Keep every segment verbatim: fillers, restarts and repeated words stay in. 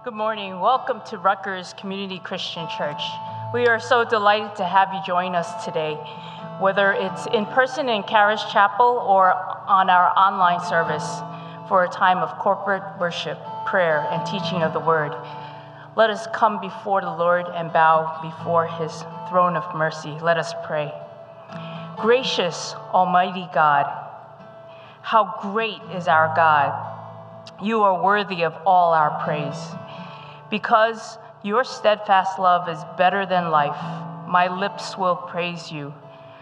Good morning. Welcome to Rutgers Community Christian Church. We are so delighted to have you join us today, whether it's in person in Caris Chapel or on our online service for a time of corporate worship, prayer, and teaching of the Word. Let us come before the Lord and bow before his throne of mercy. Let us pray. Gracious Almighty God, how great is our God. You are worthy of all our praise. Because your steadfast love is better than life, my lips will praise you.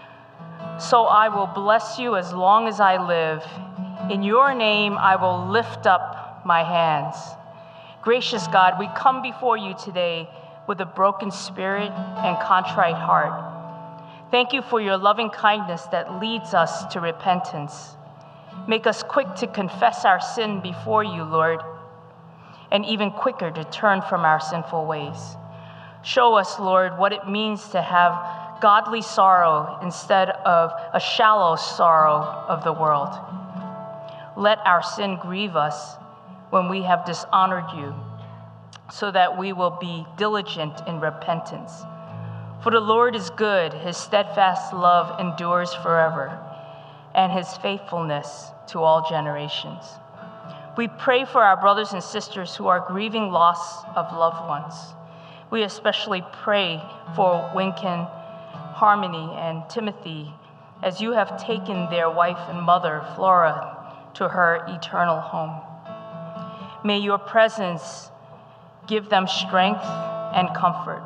So I will bless you as long as I live. In your name I will lift up my hands. Gracious God, we come before you today with a broken spirit and contrite heart. Thank you for your loving kindness that leads us to repentance. Make us quick to confess our sin before you, Lord, and even quicker to turn from our sinful ways. Show us, Lord, what it means to have godly sorrow instead of a shallow sorrow of the world. Let our sin grieve us when we have dishonored you, so that we will be diligent in repentance. For the Lord is good, his steadfast love endures forever, and his faithfulness to all generations. We pray for our brothers and sisters who are grieving loss of loved ones. We especially pray for Winkin, Harmony, and Timothy, as you have taken their wife and mother, Flora, to her eternal home. May your presence give them strength and comfort.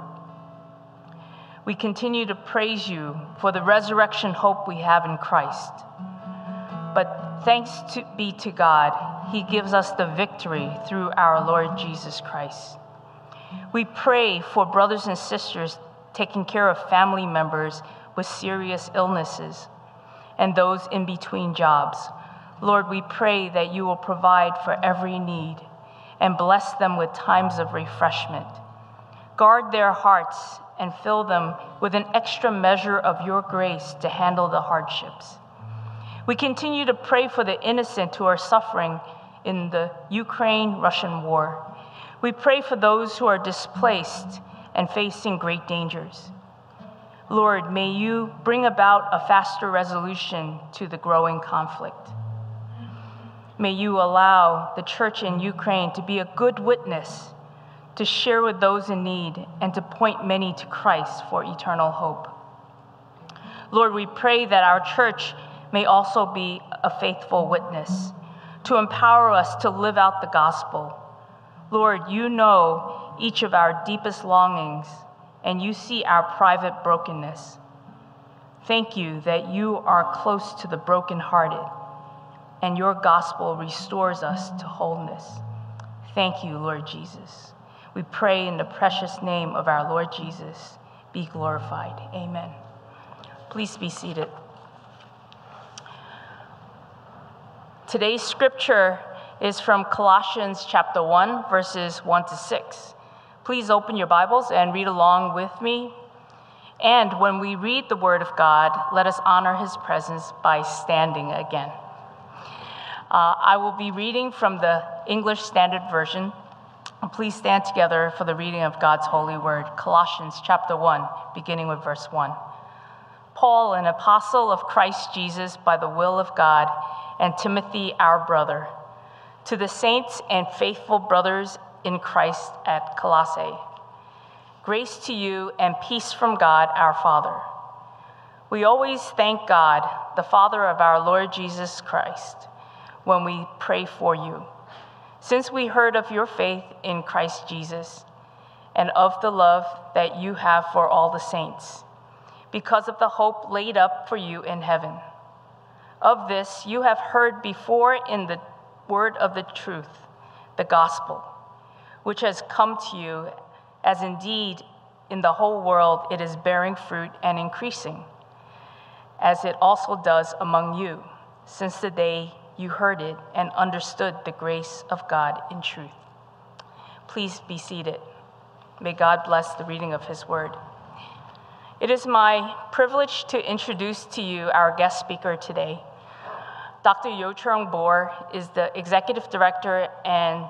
We continue to praise you for the resurrection hope we have in Christ. But thanks to be to God, he gives us the victory through our Lord Jesus Christ. We pray for brothers and sisters taking care of family members with serious illnesses and those in between jobs. Lord, we pray that you will provide for every need and bless them with times of refreshment. Guard their hearts and fill them with an extra measure of your grace to handle the hardships. We continue to pray for the innocent who are suffering in the Ukraine-Russian war. We pray for those who are displaced and facing great dangers. Lord, may you bring about a faster resolution to the growing conflict. May you allow the church in Ukraine to be a good witness, to share with those in need, and to point many to Christ for eternal hope. Lord, we pray that our church may also be a faithful witness, to empower us to live out the gospel. Lord, you know each of our deepest longings, and you see our private brokenness. Thank you that you are close to the brokenhearted, and your gospel restores us to wholeness. Thank you, Lord Jesus. We pray in the precious name of our Lord Jesus. Be glorified. Amen. Please be seated. Today's scripture is from Colossians chapter one, verses one to six. Please open your Bibles and read along with me. And when we read the word of God, let us honor his presence by standing again. Uh, I will be reading from the English Standard Version. Please stand together for the reading of God's holy word. Colossians chapter one, beginning with verse one. Paul, an apostle of Christ Jesus by the will of God, and Timothy, our brother, to the saints and faithful brothers in Christ at Colossae. Grace to you and peace from God our Father. We always thank God, the Father of our Lord Jesus Christ, when we pray for you, since we heard of your faith in Christ Jesus and of the love that you have for all the saints, because of the hope laid up for you in heaven. Of this you have heard before in the word of the truth, the gospel, which has come to you, as indeed in the whole world it is bearing fruit and increasing, as it also does among you, since the day you heard it and understood the grace of God in truth. Please be seated. May God bless the reading of his word. It is my privilege to introduce to you our guest speaker today. Doctor Yo Cheong Bor is the executive director and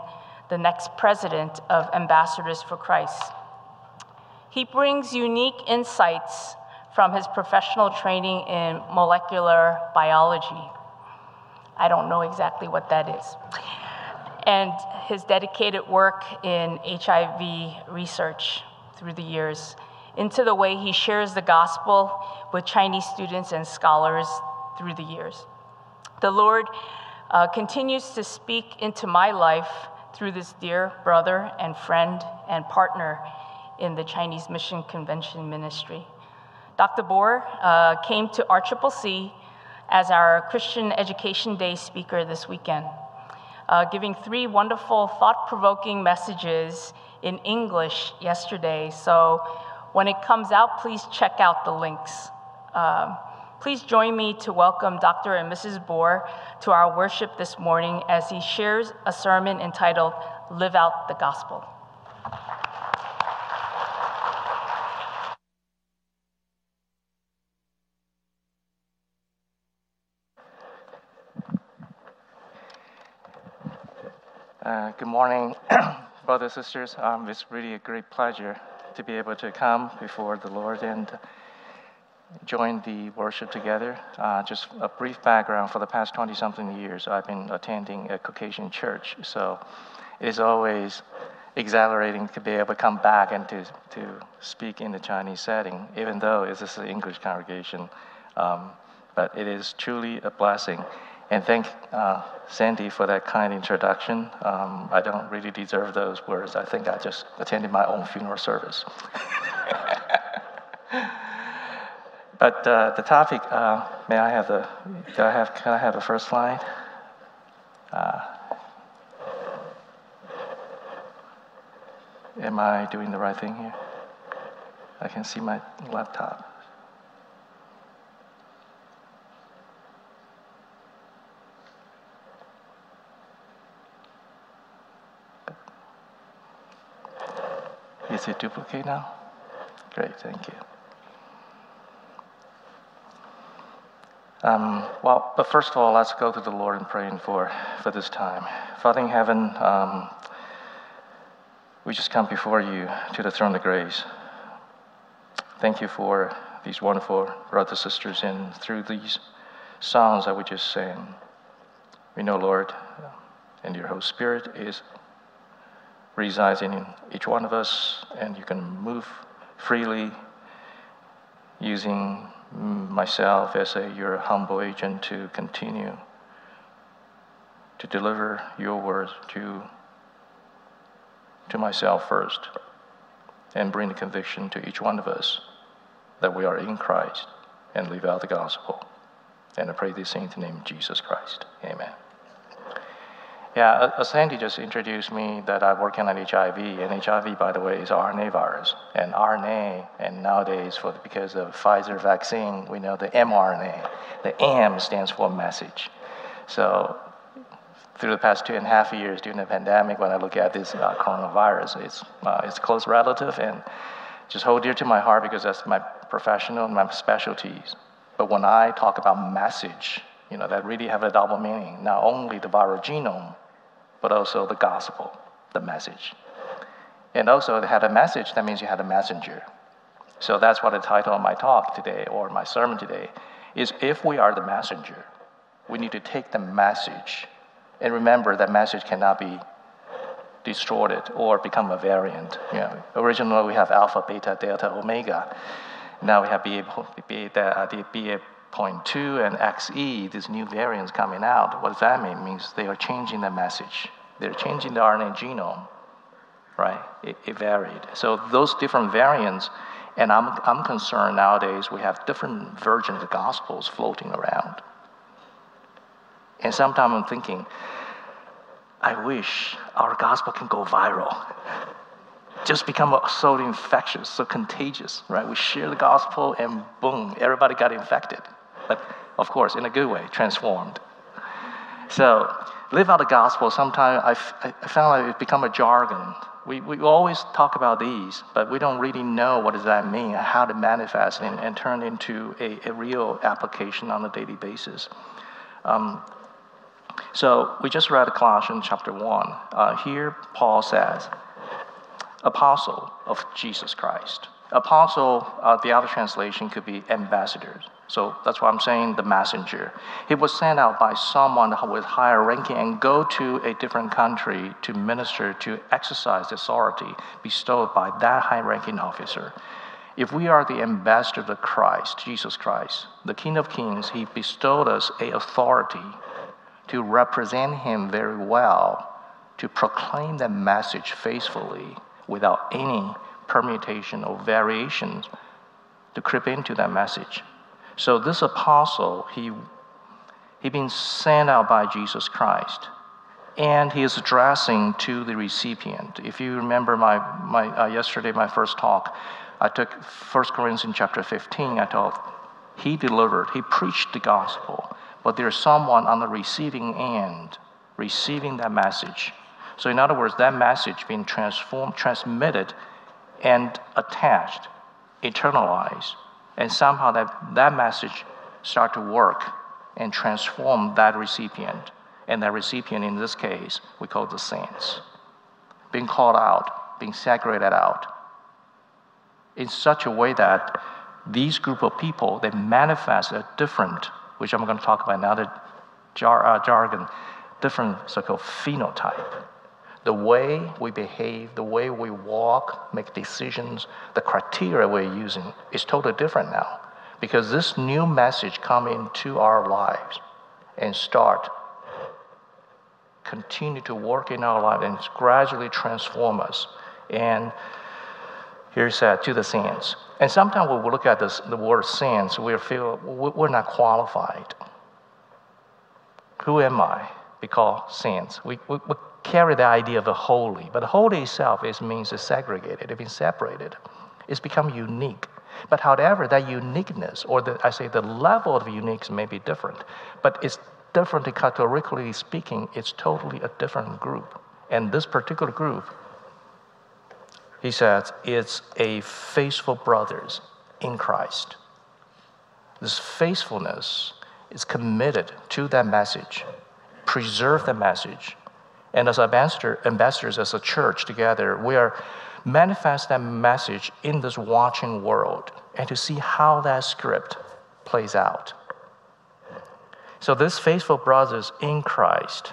the next president of Ambassadors for Christ. He brings unique insights from his professional training in molecular biology. I don't know exactly what that is. And his dedicated work in H I V research through the years, into the way he shares the gospel with Chinese students and scholars through the years. The Lord uh, continues to speak into my life through this dear brother and friend and partner in the Chinese Mission Convention Ministry. Doctor Boer uh, came to R C C C as our Christian Education Day speaker this weekend, uh, giving three wonderful, thought-provoking messages in English yesterday. So when it comes out, please check out the links. Um, please join me to welcome Doctor and Missus Boer to our worship this morning as he shares a sermon entitled, Live Out the Gospel. Uh, good morning, brothers and sisters. Um, it's really a great pleasure to be able to come before the Lord and join the worship together. Uh, just a brief background: for the past twenty-something years, I've been attending a Caucasian church, so it is always exhilarating to be able to come back and to, to speak in the Chinese setting, even though it's just an English congregation. Um, but it is truly a blessing. And thank uh, Sandy for that kind introduction. Um, I don't really deserve those words. I think I just attended my own funeral service. But uh, the topic, uh, may I have the, do I have, can I have the first slide? Uh, am I doing the right thing here? I can see my laptop. Is it duplicate now? Great, thank you. Um, well, but first of all, let's go to the Lord and pray for, for this time. Father in heaven, um, we just come before you to the throne of grace. Thank you for these wonderful brothers and sisters, and through these songs that we just sang, we know, Lord, and your Holy Spirit is residing in each one of us, and you can move freely using myself as a your humble agent to continue to deliver your words to to myself first, and bring the conviction to each one of us that we are in Christ and live out the gospel. And I pray this in the name of Jesus Christ. Amen. Yeah, as Sandy just introduced me that I work on H I V, and H I V, by the way, is R N A virus. And R N A, and nowadays, for because of Pfizer vaccine, we know the mRNA. The M stands for message. So through the past two and a half years during the pandemic, when I look at this uh, coronavirus, it's uh, it's close relative, and just hold dear to my heart because that's my professional and my specialties. But when I talk about message, you know, that really have a double meaning. Not only the viral genome, but also the gospel, the message. And also to have a message, that means you have a messenger. So that's what the title of my talk today, or my sermon today, is if we are the messenger, we need to take the message. And remember that message cannot be distorted or become a variant. You know, originally we have alpha, beta, delta, omega. Now we have B A, beta, the B A point two and X E, these new variants coming out. What does that mean? It means they are changing the message. They're changing the R N A genome, right? It, it varied. So those different variants, and I'm, I'm concerned nowadays we have different versions of the gospels floating around. And sometimes I'm thinking, I wish our gospel can go viral. Just become so infectious, so contagious, right? We share the gospel and boom, everybody got infected. But of course, in a good way, transformed. So live out the gospel, sometimes I, f- I found like it become a jargon. We, we always talk about these, but we don't really know what does that mean, how to manifest and, and turn into a, a real application on a daily basis. Um, So we just read Colossians chapter one. Uh, here Paul says, apostle of Jesus Christ. Apostle, uh, the other translation could be ambassadors. So that's why I'm saying the messenger. He was sent out by someone with higher ranking and go to a different country to minister, to exercise the authority bestowed by that high-ranking officer. If we are the ambassador of Christ, Jesus Christ, the King of Kings, he bestowed us a authority to represent him very well, to proclaim that message faithfully without any permutation or variations to creep into that message. So this apostle, he he been sent out by Jesus Christ, and he is addressing to the recipient. If you remember my my uh, yesterday my first talk, I took First Corinthians chapter fifteen. I told he delivered, he preached the gospel, but there's someone on the receiving end receiving that message. So in other words, that message being transformed, transmitted, and attached, eternalized. And somehow that, that message start to work and transform that recipient. And that recipient, in this case, we call the saints. Being called out, being segregated out. In such a way that these group of people, they manifest a different, which I'm going to talk about in another jar, uh, jargon, different so-called phenotype. The way we behave, the way we walk, make decisions, the criteria we're using is totally different now. Because this new message come into our lives and start, continue to work in our lives and gradually transform us. And here it said, to the saints. And sometimes when we look at this, the word saints, we feel we're not qualified. Who am I? We call saints. We, we, we carry the idea of the holy, but the holy itself is, means it's segregated, it's been separated. It's become unique. But however, that uniqueness, or the, I say the level of uniqueness may be different, but it's different categorically speaking, it's totally a different group. And this particular group, he says, it's a faithful brothers in Christ. This faithfulness is committed to that message, preserve the message. And as ambassador, ambassadors, as a church together, we are manifest that message in this watching world and to see how that script plays out. So this faithful brothers in Christ,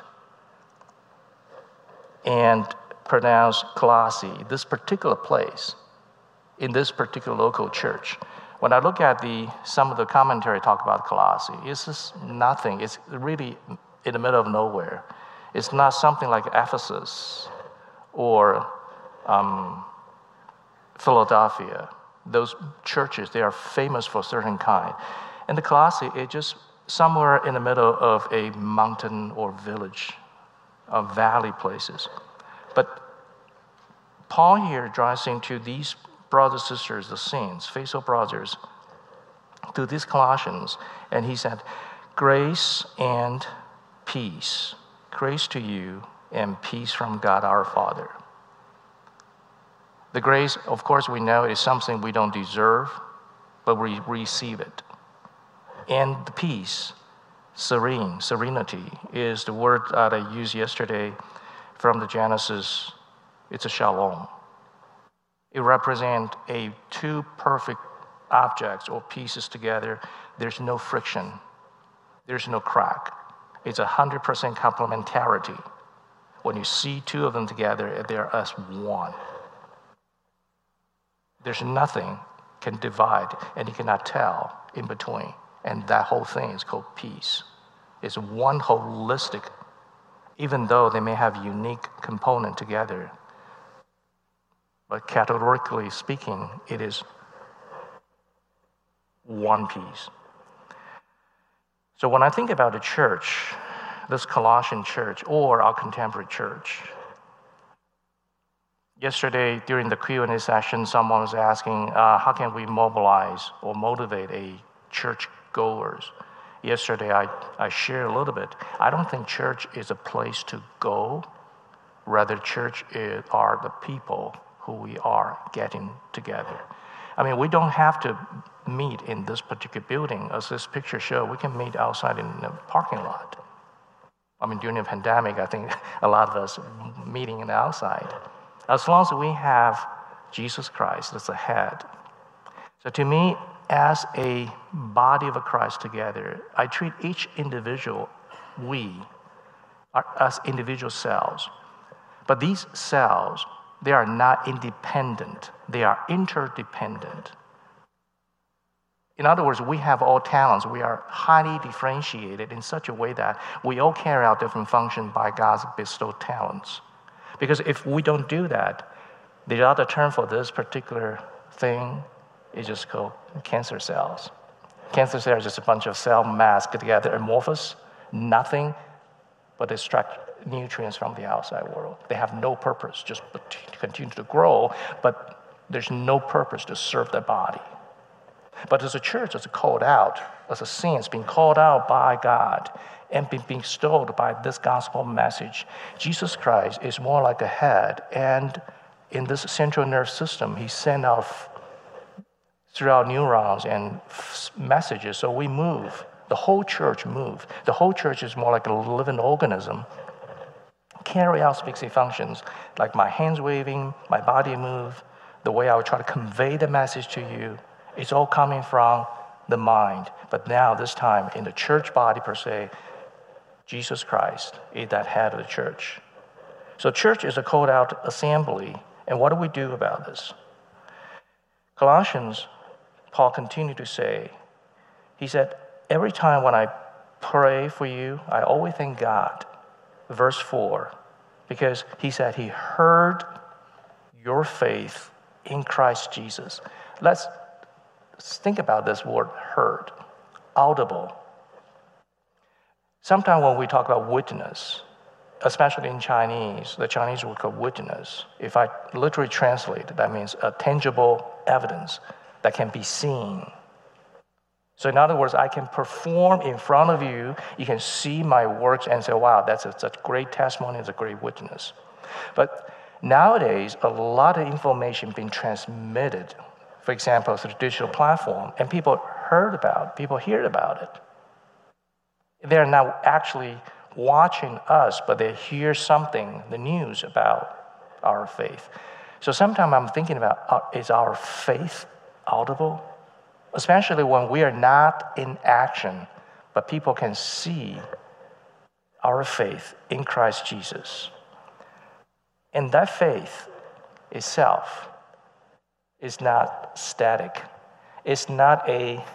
and pronounced Colossae, this particular place, in this particular local church. When I look at the some of the commentary talk about Colossae, it's just nothing. It's really in the middle of nowhere. It's not something like Ephesus or um, Philadelphia. Those churches, they are famous for a certain kind. And the Colossae, it's just somewhere in the middle of a mountain or village, of valley places. But Paul here draws into these brothers and sisters, the saints, faithful brothers, to these Colossians, and he said, grace and peace. Grace to you and peace from God our Father. The grace, of course, we know is something we don't deserve, but we receive it. And the peace, serene, serenity, is the word that I used yesterday from the Genesis. It's a shalom. It represents a two perfect objects or pieces together. There's no friction. There's no crack. It's a one hundred percent complementarity. When you see two of them together, they're as one. There's nothing can divide, and you cannot tell in between. And that whole thing is called peace. It's one holistic, even though they may have unique component together. But categorically speaking, it is one piece. So when I think about the church, this Colossian church or our contemporary church, yesterday during the Q and A session, someone was asking, uh, how can we mobilize or motivate a church goers? Yesterday I, I shared a little bit. I don't think church is a place to go. Rather, church is, are the people who we are getting together. I mean, we don't have to meet in this particular building. As this picture shows, we can meet outside in the parking lot. I mean, during the pandemic, I think a lot of us meeting in the outside. As long as we have Jesus Christ as the head. So to me, as a body of Christ together, I treat each individual, we, are, as individual cells. But these cells, they are not independent. They are interdependent. In other words, we have all talents. We are highly differentiated in such a way that we all carry out different functions by God's bestowed talents. Because if we don't do that, the other term for this particular thing is just called cancer cells. Cancer cells are just a bunch of cell mass get together, amorphous, nothing but extract nutrients from the outside world. They have no purpose, just to continue to grow, but there's no purpose to serve the body. But as a church, as a called out, as a saints being called out by God and being bestowed by this gospel message, Jesus Christ is more like a head, and in this central nerve system, he sent out throughout neurons and messages, so we move. The whole church moves. The whole church is more like a living organism. Carry out specific functions, like my hands waving, my body move, the way I would try to convey the message to you. It's all coming from the mind. But now, this time, in the church body per se, Jesus Christ is that head of the church. So church is a called out assembly. And what do we do about this? Colossians, Paul continued to say, he said, every time when I pray for you, I always thank God. Verse four, because he said he heard your faith in Christ Jesus. Let's think about this word heard, audible. Sometimes when we talk about witness, especially in Chinese, the Chinese word called witness. If I literally translate, that means a tangible evidence that can be seen. So in other words, I can perform in front of you, you can see my works and say, wow, that's a, such a great testimony, it's a great witness. But nowadays, a lot of information being transmitted, for example, through the digital platform, and people heard about it, people hear about it. They're now actually watching us, but they hear something, the news about our faith. So sometimes I'm thinking about, uh, is our faith audible? Especially when we are not in action, but people can see our faith in Christ Jesus. And that faith itself is not static. It's not a,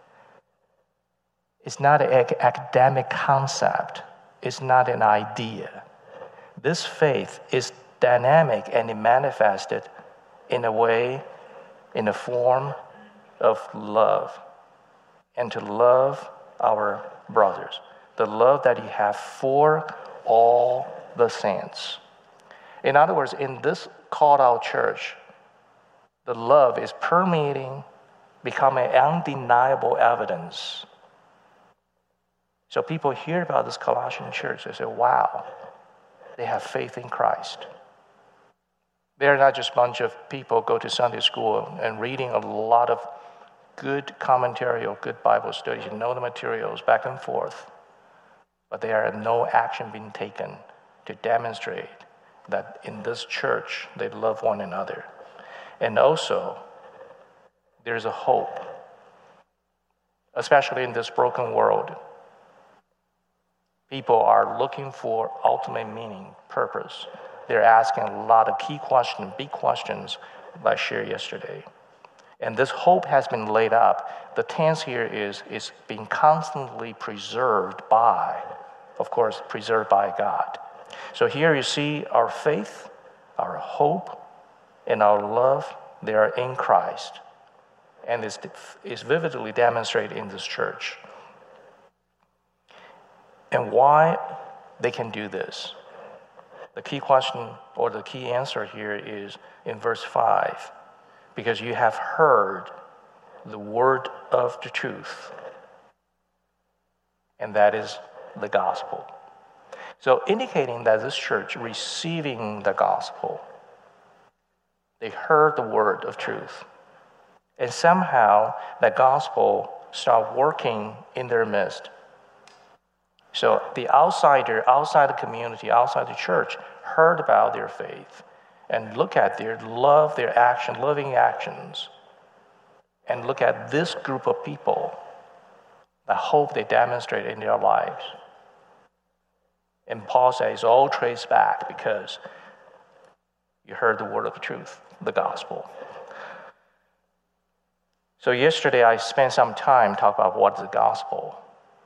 it's not an academic concept. It's not an idea. This faith is dynamic and it manifested in a way, in a form of love. And to love our brothers. The love that he has for all the saints. In other words, in this called out church, the love is permeating, becoming undeniable evidence. So people hear about this Colossian church, they say, wow, they have faith in Christ. They're not just a bunch of people go to Sunday school and reading a lot of good commentary or good Bible studies, you know the materials back and forth, but there are no action being taken to demonstrate that in this church they love one another. And also, there's a hope, especially in this broken world. People are looking for ultimate meaning, purpose. They're asking a lot of key questions, big questions, like I shared yesterday. And this hope has been laid up. The tense here is, is being constantly preserved by, of course, preserved by God. So here you see our faith, our hope, and our love, they are in Christ. And it's, it's vividly demonstrated in this church. And why they can do this? The key question or the key answer here is in verse five. Because you have heard the word of the truth. And that is the gospel. So indicating that this church receiving the gospel, they heard the word of truth. And somehow that gospel started working in their midst. So the outsider, outside the community, outside the church, heard about their faith and look at their love, their action, loving actions, and look at this group of people, the hope they demonstrate in their lives. And Paul says it's all traced back because you heard the word of the truth, the gospel. So yesterday I spent some time talking about what is the gospel.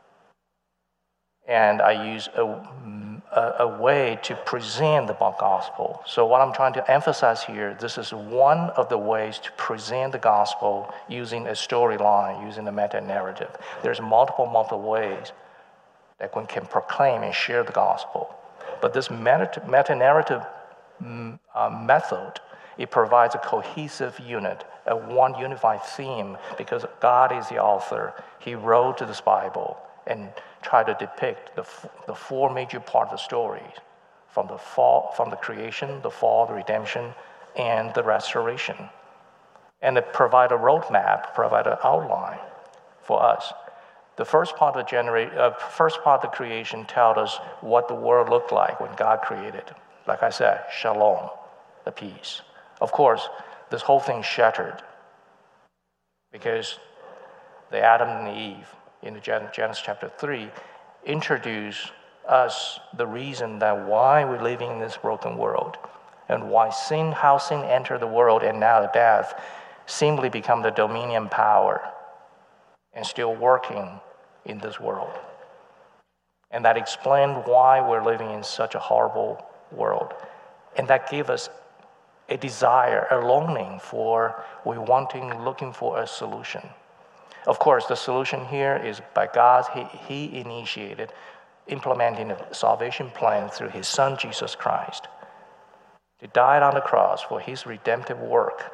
And I use a, a, a way to present the gospel. So what I'm trying to emphasize here, this is one of the ways to present the gospel using a storyline, using a meta-narrative. There's multiple, multiple ways that one can proclaim and share the gospel. But this meta- meta-narrative uh, method, it provides a cohesive unit, a one unified theme, because God is the author. He wrote this Bible and try to depict the, the four major parts of the story, from the fall, from the creation, the fall, the redemption, and the restoration. And it provide a roadmap, provide an outline for us. The first part of the genera- uh, first part of the creation tells us what the world looked like when God created. Like I said, shalom, the peace. Of course, this whole thing shattered because the Adam and the Eve in the Genesis chapter three, introduce us the reason that why we're living in this broken world and why sin, how sin entered the world and now death seemingly become the dominion power and still working in this world. And that explained why we're living in such a horrible world. And that gave us a desire, a longing for, we wanting, looking for a solution. Of course, the solution here is by God. He, he initiated implementing a salvation plan through his son, Jesus Christ. He died on the cross for his redemptive work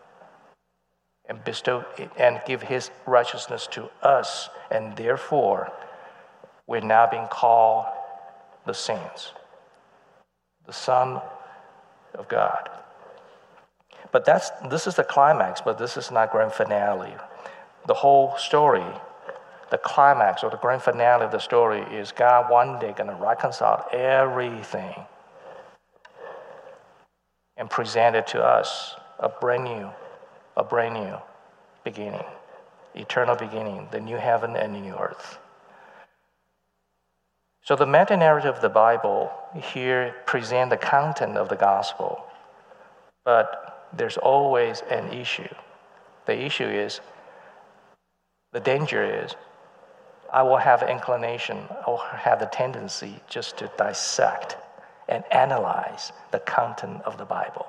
and bestow and give his righteousness to us. And therefore, we're now being called the saints, the Son of God. But that's this is the climax, but this is not grand finale. The whole story, the climax or the grand finale of the story is God one day going to reconcile everything and present it to us, a brand new, a brand new beginning, eternal beginning, the new heaven and the new earth. So the meta-narrative of the Bible here presents the content of the gospel, but there's always an issue. The issue is, the danger is, I will have inclination, I will have the tendency just to dissect and analyze the content of the Bible.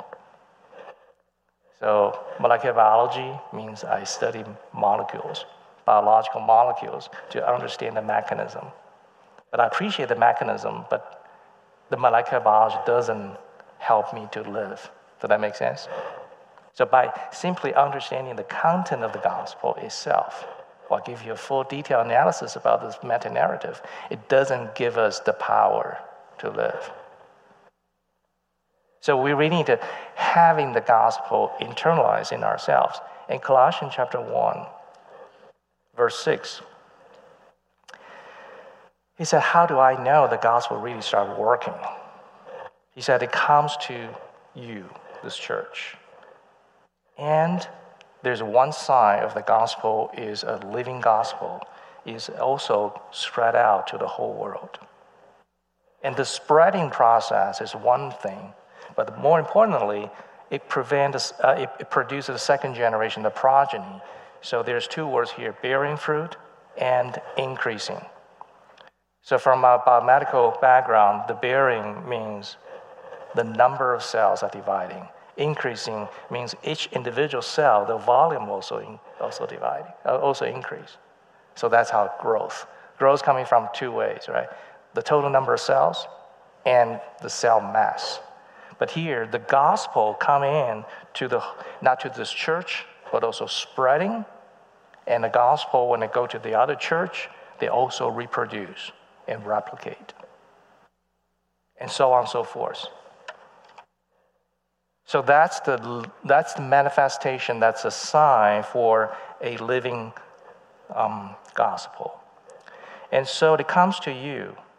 So molecular biology means I study molecules, biological molecules, to understand the mechanism. But I appreciate the mechanism, but the molecular biology doesn't help me to live. Does that make sense? So by simply understanding the content of the gospel itself, I'll give you a full detailed analysis about this meta-narrative. It doesn't give us the power to live. So we really need to having the gospel internalized in ourselves. In Colossians chapter one, verse six, he said, how do I know the gospel really started working? He said, it comes to you, this church. And there's one sign of the gospel is a living gospel, is also spread out to the whole world. And the spreading process is one thing, but more importantly, it prevents, uh, it, it produces a second generation, the progeny. So there's two words here, bearing fruit and increasing. So from a biomedical background, the bearing means the number of cells are dividing. Increasing means each individual cell, the volume also in, also dividing, also increase. So that's how growth. Growth coming from two ways, right? The total number of cells and the cell mass. But here, the gospel come in to the not to this church, but also spreading. And the gospel, when they go to the other church, they also reproduce and replicate, and so on and so forth. So that's the that's the manifestation. That's a sign for a living um, gospel. And so it comes to you.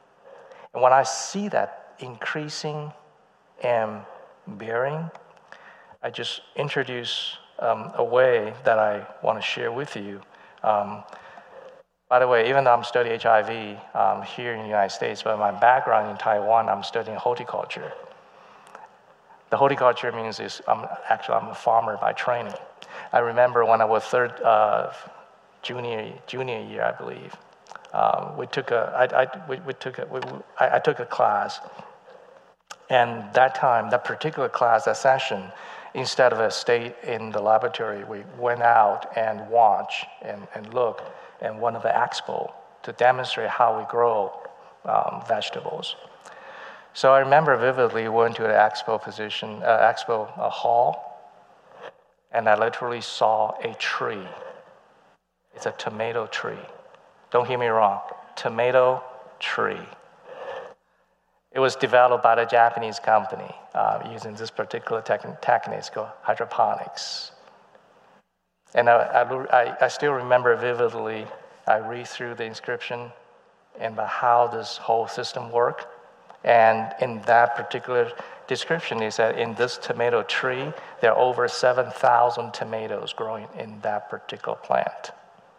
And when I see that increasing and bearing, I just introduce um, a way that I want to share with you. Um, by the way, even though I'm studying H I V um, here in the United States, but my background in Taiwan, I'm studying horticulture. The horticulture means is I'm actually I'm a farmer by training. I remember when I was third uh, junior junior year, I believe, um, we took a I, I we, we took a we, I, I took a class, and that time that particular class that session, instead of a stay in the laboratory, we went out and watch and, and look at one of the expo to demonstrate how we grow um, vegetables. So I remember vividly we went to an expo position, uh, expo uh, hall, and I literally saw a tree. It's a tomato tree. Don't hear me wrong, tomato tree. It was developed by the Japanese company uh, using this particular tech- technique called hydroponics. And I, I, I still remember vividly, I read through the inscription and about how this whole system worked. And in that particular description, it said in this tomato tree, there are over seven thousand tomatoes growing in that particular plant.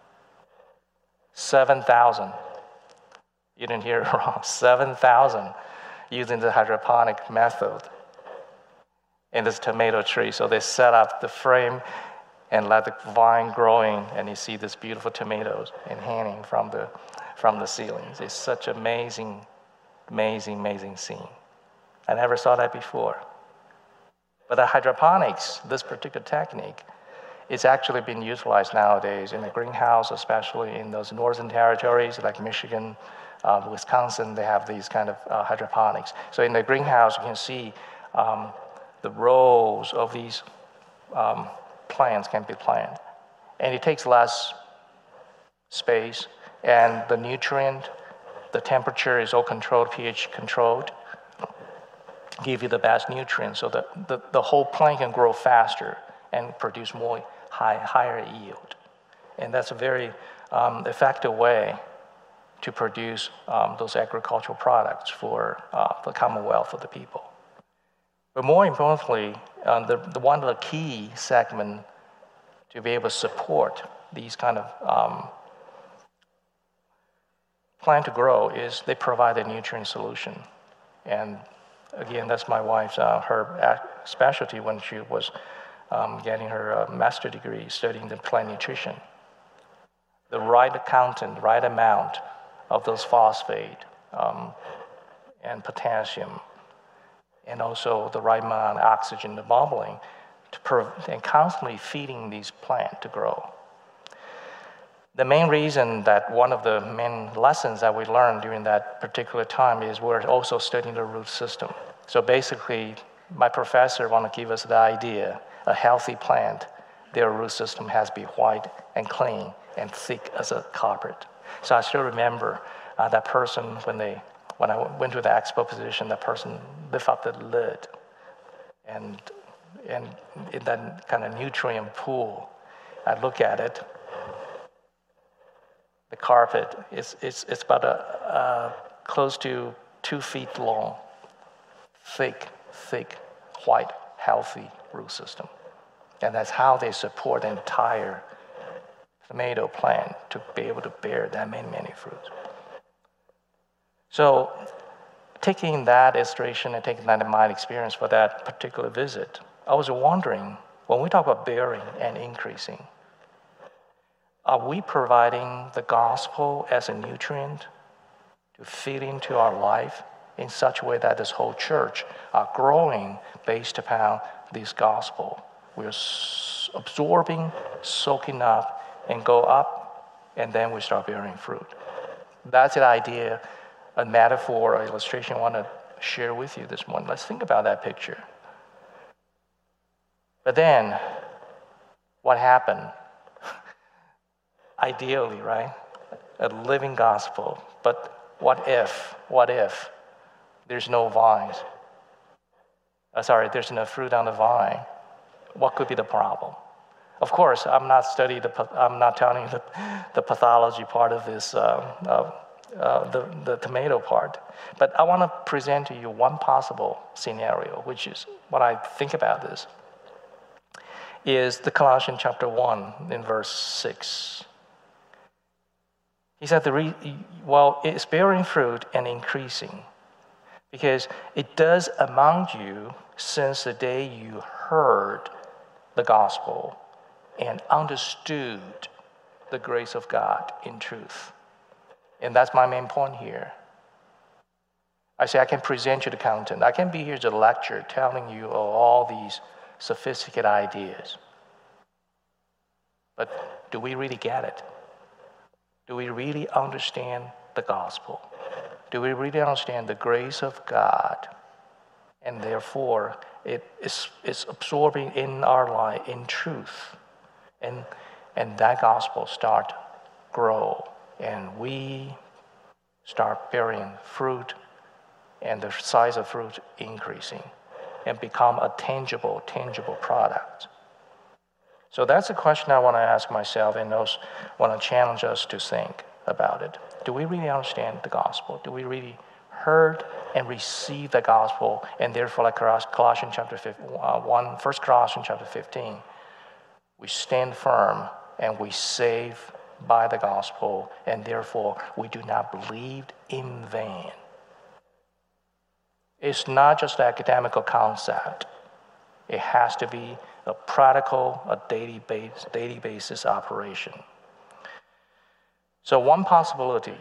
seven thousand. You didn't hear it wrong. seven thousand using the hydroponic method in this tomato tree. So they set up the frame and let the vine growing, and you see these beautiful tomatoes and hanging from the, from the ceilings. It's such amazing Amazing, amazing scene. I never saw that before. But the hydroponics, this particular technique, is actually being utilized nowadays in the greenhouse, especially in those northern territories like Michigan, uh, Wisconsin. They have these kind of uh, hydroponics. So in the greenhouse, you can see um, the rows of these um, plants can be planted. And it takes less space, and the nutrient, the temperature is all controlled, pH controlled, give you the best nutrients so that the, the whole plant can grow faster and produce more high, higher yield. And that's a very um, effective way to produce um, those agricultural products for uh, the Commonwealth of the people. But more importantly, uh, the, the one of the key segments to be able to support these kind of um, plan to grow is they provide a nutrient solution. And again, that's my wife's, uh, her specialty when she was um, getting her uh, master's degree studying the plant nutrition. The right content, right amount of those phosphate um, and potassium, and also the right amount of oxygen, the bubbling, to per- and constantly feeding these plants to grow. The main reason that one of the main lessons that we learned during that particular time is we're also studying the root system. So basically, my professor wanted to give us the idea, a healthy plant, their root system has to be white and clean and thick as a carpet. So I still remember uh, that person when they, when I went to the expo position, that person lifted up the lid, and, and in that kind of nutrient pool, I look at it. The carpet is it's, it's about a, uh, close to two feet long, thick, thick, white, healthy root system. And that's how they support the entire tomato plant to be able to bear that many, many fruits. So taking that illustration and taking that in my experience for that particular visit, I was wondering, when we talk about bearing and increasing, are we providing the gospel as a nutrient to feed into our life in such a way that this whole church are growing based upon this gospel? We're absorbing, soaking up, and go up, and then we start bearing fruit. That's the idea, a metaphor, or illustration I want to share with you this morning. Let's think about that picture. But then, what happened? Ideally, right? A living gospel. But what if, what if there's no vines? Uh, sorry, there's no fruit on the vine. What could be the problem? Of course, I'm not studying the, I'm not telling you the, the pathology part of this uh, uh, uh, the, the tomato part. But I want to present to you one possible scenario, which is what I think about this, is the Colossians chapter one in verse six. He said, the re- well, it's bearing fruit and increasing, because it does among you since the day you heard the gospel and understood the grace of God in truth. And that's my main point here. I say I can present you the content. I can be here to lecture telling you all these sophisticated ideas. But do we really get it? Do we really understand the gospel? Do we really understand the grace of God? And therefore, it is it's absorbing in our life in truth. And, and that gospel start grow. And we start bearing fruit, and the size of fruit increasing, and become a tangible, tangible product. So that's a question I want to ask myself, and also want to challenge us to think about it. Do we really understand the gospel? Do we really heard and receive the gospel, and therefore, like Colossians chapter one, First Colossians chapter fifteen, we stand firm and we save by the gospel, and therefore we do not believe in vain. It's not just an academical concept. It has to be a practical, a daily base, daily basis operation. So one possibility,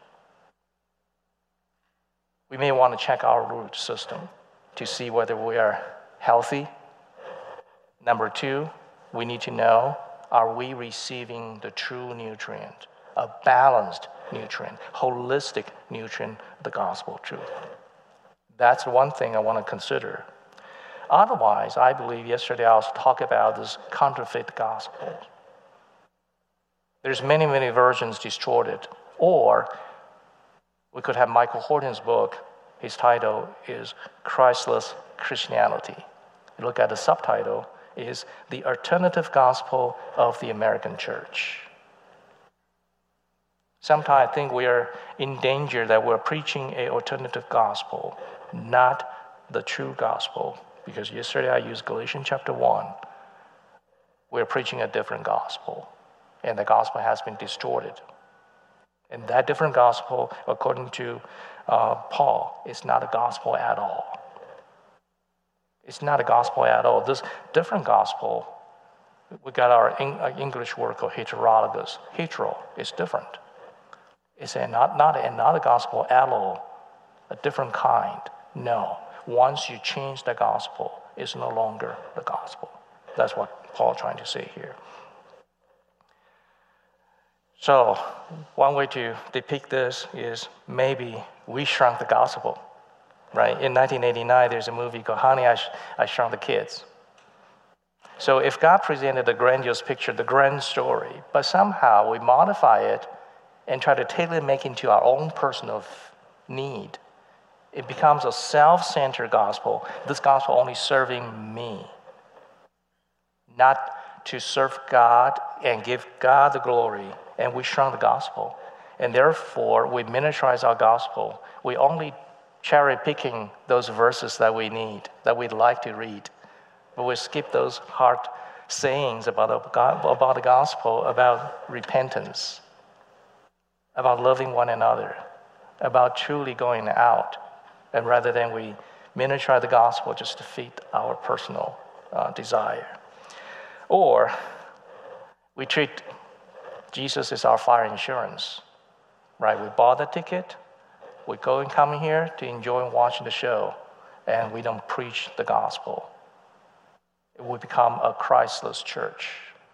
we may want to check our root system to see whether we are healthy. Number two, we need to know, are we receiving the true nutrient, a balanced nutrient, holistic nutrient, the gospel truth? That's one thing I want to consider. Otherwise, I believe yesterday I was talking about this counterfeit gospel. There's many, many versions distorted. Or we could have Michael Horton's book. His title is Christless Christianity. You look at the subtitle, is The Alternative Gospel of the American Church. Sometimes I think we are in danger that we're preaching an alternative gospel, not the true gospel. Because yesterday I used Galatians chapter one. We're preaching a different gospel, and the gospel has been distorted. And that different gospel, according to uh, Paul, is not a gospel at all. It's not a gospel at all. This different gospel, we got our English word called heterologous. Hetero is different. It's a not, not another gospel at all, a different kind. No. Once you change the gospel, it's no longer the gospel. That's what Paul's trying to say here. So one way to depict this is maybe we shrunk the gospel, right? In nineteen eighty-nine, there's a movie called Honey, I, Sh- I Shrunk the Kids. So if God presented a grandiose picture, the grand story, but somehow we modify it and try to tailor make it into our own personal need, it becomes a self-centered gospel. This gospel only serving me, not to serve God and give God the glory, and we shrunk the gospel. And therefore, we miniaturize our gospel. We only cherry-picking those verses that we need, that we'd like to read. But we skip those hard sayings about the, about the gospel, about repentance, about loving one another, about truly going out. And rather than we miniaturize the gospel just to feed our personal uh, desire. Or we treat Jesus as our fire insurance, right? We bought the ticket, we go and come here to enjoy watching the show, and we don't preach the gospel. We become a Christless church.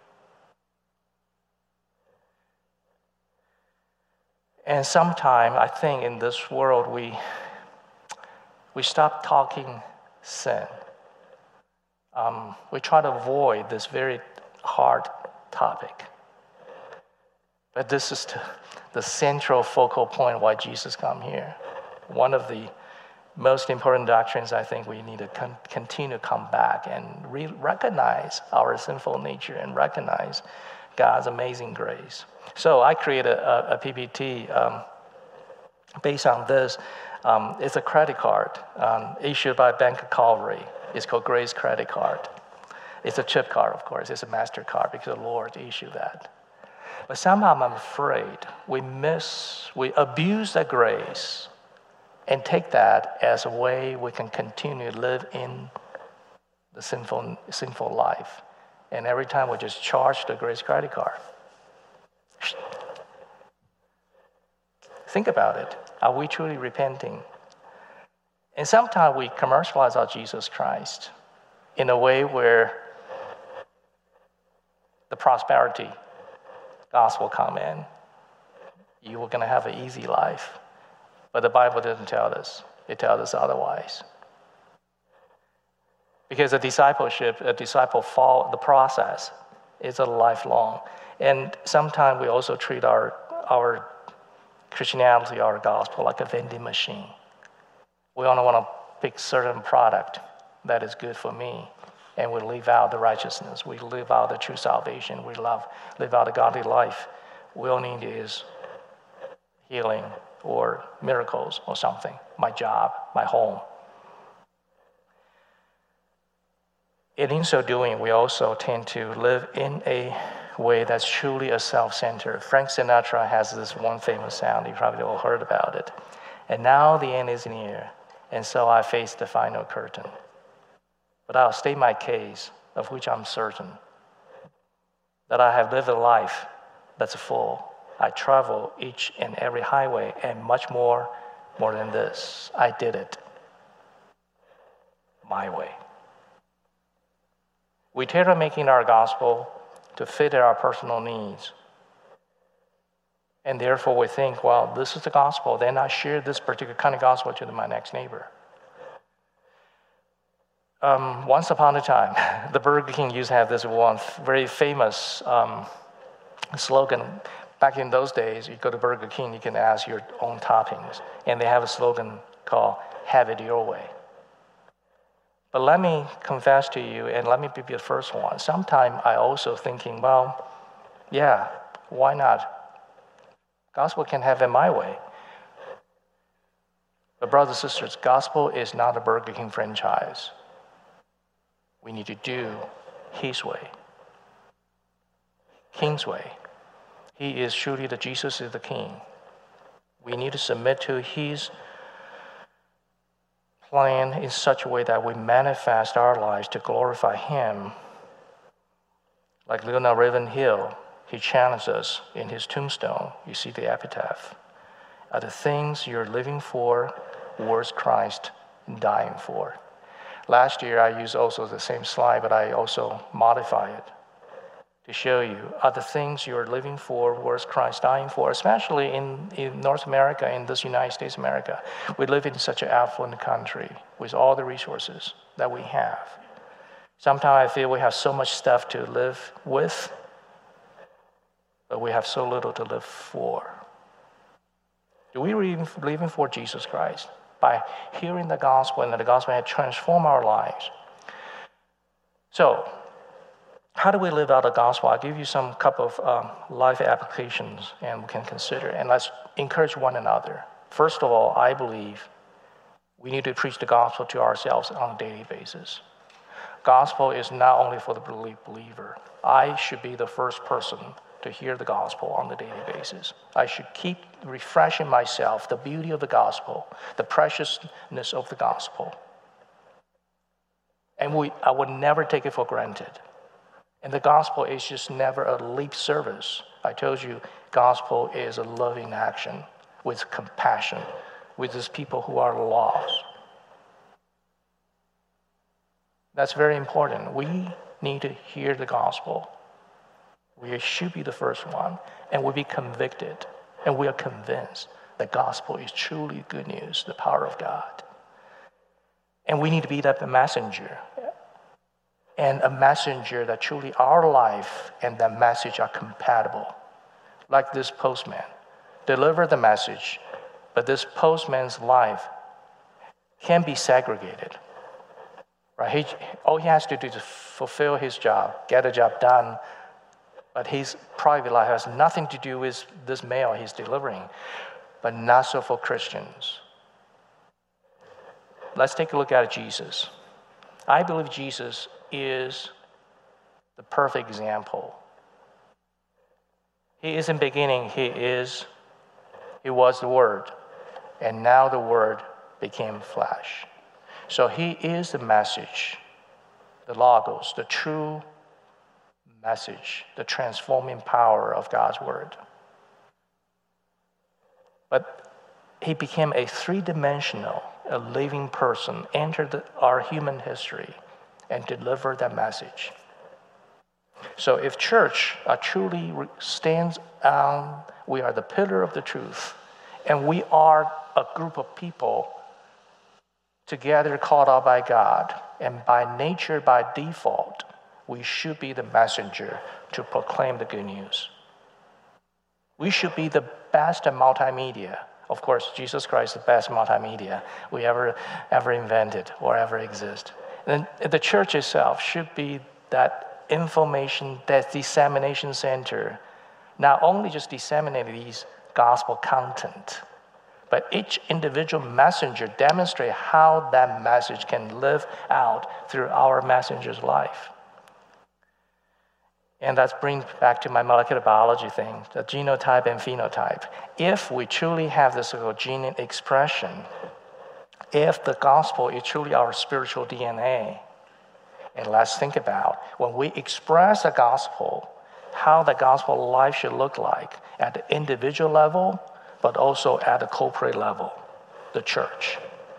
And sometimes I think in this world we we stop talking sin. Um, we try to avoid this very hard topic. But this is the, the central focal point why Jesus come here. One of the most important doctrines I think we need to con- continue to come back and re- recognize our sinful nature and recognize God's amazing grace. So I created a, a P P T um, based on this. Um, it's a credit card um, issued by Bank of Calvary. It's called Grace Credit Card. It's a chip card, of course. It's a MasterCard because the Lord issued that. But somehow I'm afraid we miss, we abuse that grace and take that as a way we can continue to live in the sinful, sinful life. And every time we just charge the Grace Credit Card. Think about it. Are we truly repenting? And sometimes we commercialize our Jesus Christ in a way where the prosperity gospel come in. You were going to have an easy life. But the Bible doesn't tell us. It tells us otherwise. Because a discipleship, a disciple fall, the process is a lifelong. And sometimes we also treat our, our Christianity, our gospel, like a vending machine. We only want to pick certain product that is good for me. And we live out the righteousness. We live out the true salvation. We love, live out a godly life. We all need is healing or miracles or something. My job, my home. And in so doing, we also tend to live in a way that's truly a self-centered. Frank Sinatra has this one famous sound. You probably all heard about it. And now the end is near, and so I face the final curtain. But I'll state my case, of which I'm certain, that I have lived a life that's full. I travel each and every highway, and much more, more than this. I did it my way. We tailor making our gospel to fit our personal needs. And therefore we think, well, this is the gospel, then I share this particular kind of gospel to my next neighbor. Um, once upon a time, the Burger King used to have this one very famous um, slogan. Back in those days, you go to Burger King, you can ask your own toppings. And they have a slogan called, have it your way. But let me confess to you, and let me be the first one. Sometimes I also thinking, well, yeah, why not? Gospel can have it my way. But brothers and sisters, gospel is not a Burger King franchise. We need to do his way. King's way. He is truly the Jesus is the King. We need to submit to his plan in such a way that we manifest our lives to glorify him. Like Leonard Ravenhill, he challenged us in his tombstone. You see the epitaph. Are the things you're living for worth Christ dying for? Last year, I used also the same slide, but I also modify it to show you, are the things you're living for worth Christ dying for, especially in, in North America, in this United States of America. We live in such an affluent country with all the resources that we have. Sometimes I feel we have so much stuff to live with, but we have so little to live for. Do we really live for Jesus Christ? By hearing the gospel, and that the gospel had transformed our lives. So, how do we live out the gospel? I'll give you some couple of um, life applications and we can consider. And let's encourage one another. First of all, I believe we need to preach the gospel to ourselves on a daily basis. Gospel is not only for the believer. I should be the first person to hear the gospel on a daily basis. I should keep refreshing myself, the beauty of the gospel, the preciousness of the gospel. And we, I would never take it for granted. And the gospel is just never a lip service. I told you, gospel is a loving action with compassion, with these people who are lost. That's very important. We need to hear the gospel. We should be the first one, and we'll be convicted, and we are convinced the gospel is truly good news, the power of God. And we need to be that messenger. And a messenger that truly our life and that message are compatible. Like this postman. Deliver the message, but this postman's life can be segregated. Right? He, all he has to do is fulfill his job, get the job done, but his private life has nothing to do with this mail he's delivering. but not so for Christians. Let's take a look at Jesus. I believe Jesus is the perfect example. He is in the beginning, he is, he was the Word, and now the Word became flesh. So he is the message, the Logos, the true message, the transforming power of God's Word. But he became a three-dimensional, a living person, entered the, our human history and delivered that message. So if church uh, truly stands on, we are the pillar of the truth, and we are a group of people together called out by God, and by nature, by default, we should be the messenger to proclaim the good news. We should be the best at multimedia. Of course, Jesus Christ is the best multimedia we ever ever invented or ever exist. And the church itself should be that information, that dissemination center, not only just disseminating these gospel content, but each individual messenger demonstrate how that message can live out through our messenger's life. And that brings back to my molecular biology thing, the genotype and phenotype. If we truly have this so-called gene expression, if the gospel is truly our spiritual D N A, and let's think about when we express the gospel, how the gospel life should look like at the individual level, but also at the corporate level, the church.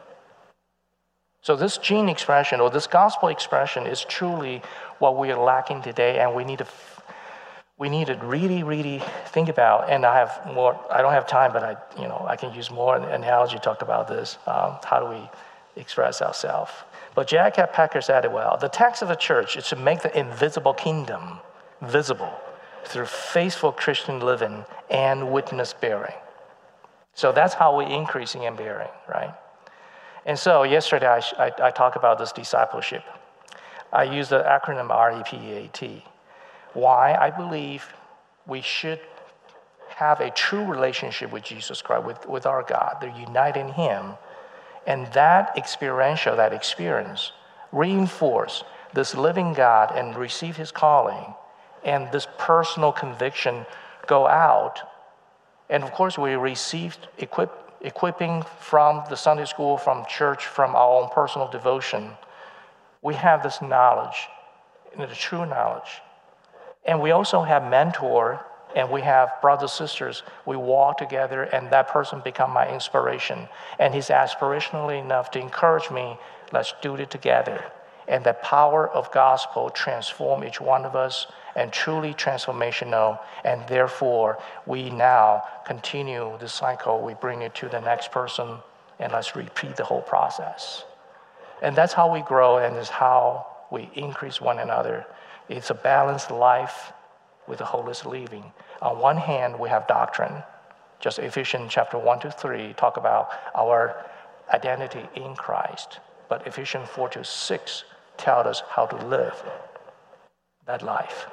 So this gene expression or this gospel expression is truly what we are lacking today, and we need to we need to really, really think about. And I have more. I don't have time, but I, you know, I can use more analogy to talk about this. Um, how do we express ourselves? But J I Packer said it well. The text of the church is to make the invisible kingdom visible through faithful Christian living and witness bearing. So that's how we're increasing in bearing, right? And so yesterday I, I, I talked about this discipleship. I used the acronym R E P A T. Why? I believe we should have a true relationship with Jesus Christ, with, with our God. They're united in Him. And that experiential, that experience, reinforce this living God and receive His calling. And this personal conviction go out. And of course, we received equip, equipping from the Sunday school, from church, from our own personal devotion. We have this knowledge, the true knowledge. And we also have mentor, and we have brothers, sisters. We walk together, and that person become my inspiration. And he's aspirationally enough to encourage me, let's do it together. And the power of gospel transform each one of us, and truly transformational. And therefore, we now continue the cycle. We bring it to the next person, and let's repeat the whole process. And that's how we grow, and is how we increase one another. It's a balanced life with a holistic living. On one hand, we have doctrine. Just Ephesians chapter one to three talk about our identity in Christ. But Ephesians four to six tell us how to live that life.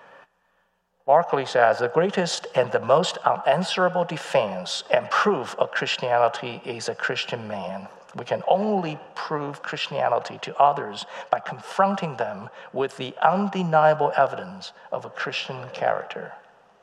Barclay says, the greatest and the most unanswerable defense and proof of Christianity is a Christian man. We can only prove Christianity to others by confronting them with the undeniable evidence of a Christian character.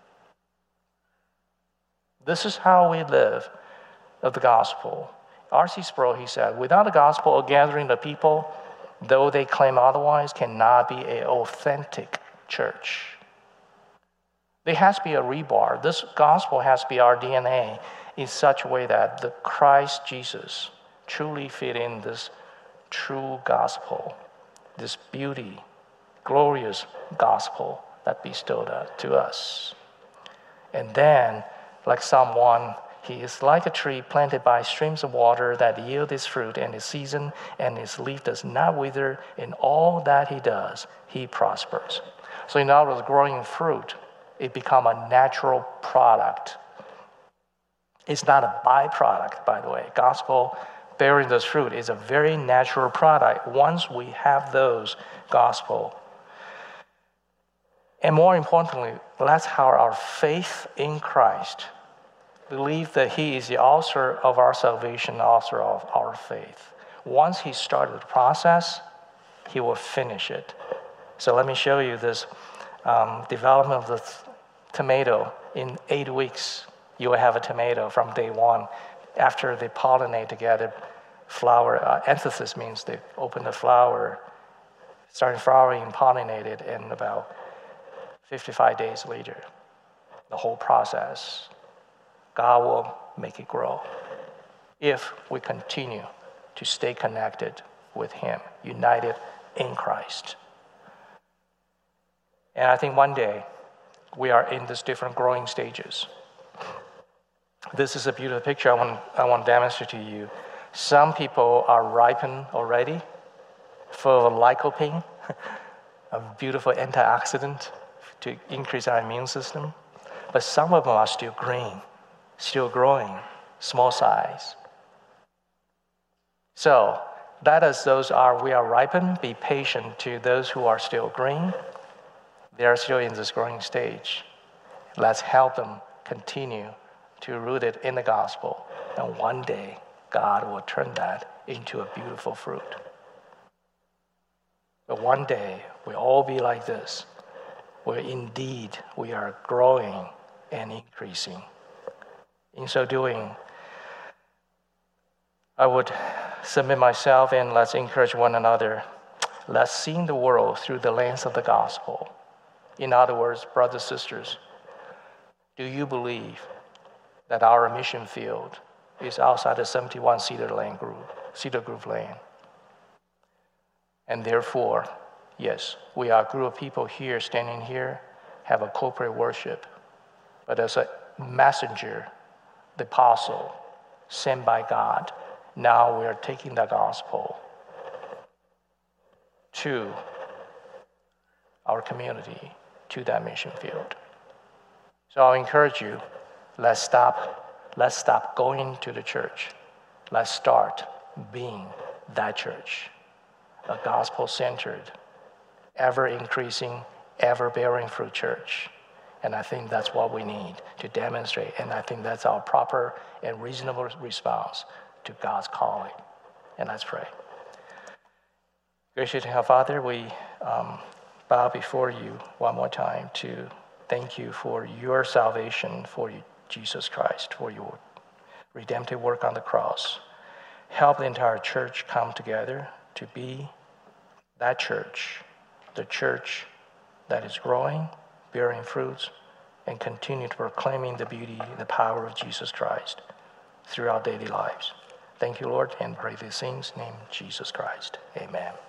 This is how we live of the gospel. R C Sproul, he said, without the gospel, a gathering of people, though they claim otherwise, cannot be an authentic church. There has to be a rebar. This gospel has to be our D N A in such a way that the Christ Jesus truly fit in this true gospel, this beauty, glorious gospel that bestowed to us. And then, like Psalm one, he is like a tree planted by streams of water that yield its fruit in its season, and its leaf does not wither. In all that he does, he prospers. So in other words, growing fruit, it becomes a natural product. It's not a byproduct, by the way. Gospel bearing this fruit is a very natural product once we have those gospel. And more importantly, that's how our faith in Christ believe that He is the author of our salvation, author of our faith. Once He started the process, He will finish it. So let me show you this um, development of the th- tomato. In eight weeks, you will have a tomato from day one. After they pollinate together, flower, uh, anthesis means they open the flower, starting flowering and pollinated, and about fifty-five days later, the whole process, God will make it grow if we continue to stay connected with Him, united in Christ. And I think one day we are in these different growing stages. This is a beautiful picture I want, I want to demonstrate to you. Some people are ripened already, full of lycopene, a beautiful antioxidant to increase our immune system. But some of them are still green, still growing, small size. So let us, those are, we are ripened, be patient to those who are still green. They are still in this growing stage. Let's help them continue to root it in the gospel. And one day, God will turn that into a beautiful fruit. But one day, we'll all be like this, where indeed we are growing and increasing. In so doing, I would submit myself and let's encourage one another. Let's see the world through the lens of the gospel. In other words, brothers, sisters, do you believe that our mission field is outside the seventy-one Cedar Lane group, Cedar Grove Lane? And therefore, yes, we are a group of people here, standing here, have a corporate worship. But as a messenger, the apostle, sent by God, now we are taking the gospel to our community, to that mission field. So I'll encourage you, let's stop, let's stop going to the church. Let's start being that church, a gospel-centered, ever-increasing, ever-bearing fruit church. And I think that's what we need to demonstrate. And I think that's our proper and reasonable response to God's calling. And let's pray. Gracious Heavenly Father, we um, bow before you one more time to thank you for your salvation, for you, Jesus Christ, for your redemptive work on the cross. Help the entire church come together to be that church, the church that is growing, bearing fruits, and continue to proclaiming the beauty and the power of Jesus Christ through our daily lives. Thank you, Lord, and pray these things in the name of Jesus Christ. Amen.